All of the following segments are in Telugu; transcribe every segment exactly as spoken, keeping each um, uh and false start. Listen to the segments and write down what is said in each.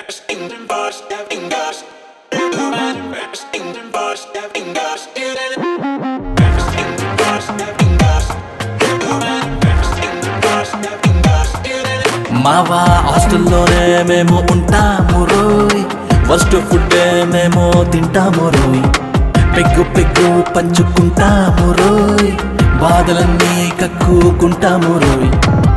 మావా హాస్టల్లోనే మేము ఉంటాము రోయ్, ఫస్ట్ ఫుడ్ మేము తింటాము రోయ్, పెగ్గు పెగ్గు పంచుకుంటాము రోయ్, బాధలన్నీ కక్కుకుంటాము రోయ్.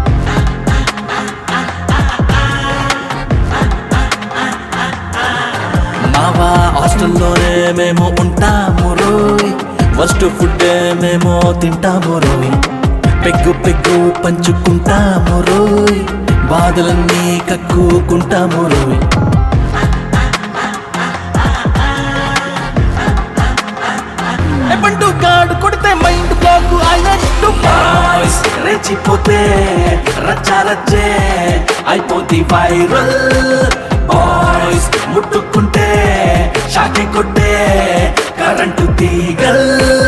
మావా హాస్టల్లోనే మేము ఉంటాము రోయ్, ఫస్ట్ ఫుడ్ మేము తింటాము రోయ్, పెగ్గు పెగ్గు పంచుకుంటాము రోయ్, బాధలన్నీ కక్కుకుంటాము రోయ్. ఎప్పుడు గాడు కొడితే మైండ్ బ్లాక్ అయినట్టు బాయ్స్ రెచ్చిపోతే రచ్చా రచ్చే అయిపోతే వైరల్, బాయ్స్ ముట్టుకుంటే షాకే కొట్టే కరెంటు తీగల్,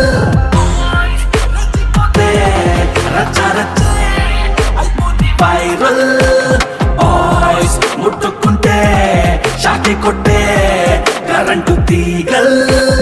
రచ్చా రచ్చే అయిపోతే వైరల్, బాయ్స్ ముట్టుకుంటే షాకే కొట్టే కరెంటు తీగల్.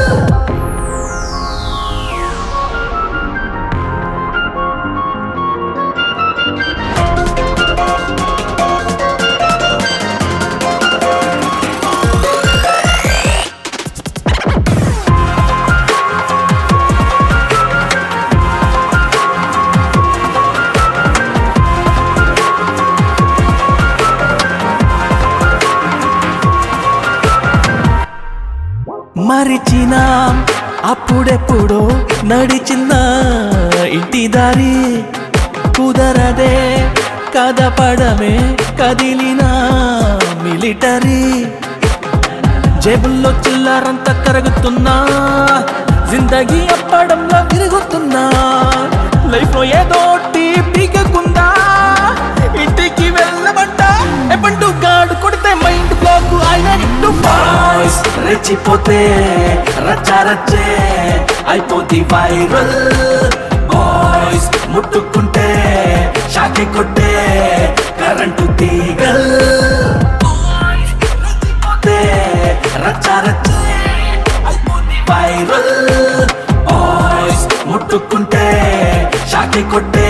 మరిచిన అప్పుడెప్పుడో నడిచిన ఇంటి దారి కుదరదే కదపడమే కదిలిన మిలిటరీ, జేబుల్లో చిల్లరంతా కరుగుతున్నా, జిందగీ అప్పడంలో తిరుగుతున్నా, లైఫ్ లో ఏదోటి పీకకుందా ఇంటికి వెళ్ళమంట. ఎప్పుడు గాడు కొడితే మైండ్ బ్లాక్ అయినట్టు బాయ్స్ రెచ్చిపోతే రచ్చా రచ్చే అయిపోతే వైరల్, బాయ్స్ ముట్టుకుంటే షాకే కొట్టే కరెంటు తీగల్, రచ్చా రచ్చే అయిపోతే వైరల్, బాయ్స్ ముట్టుకుంటే షాకే కొట్టే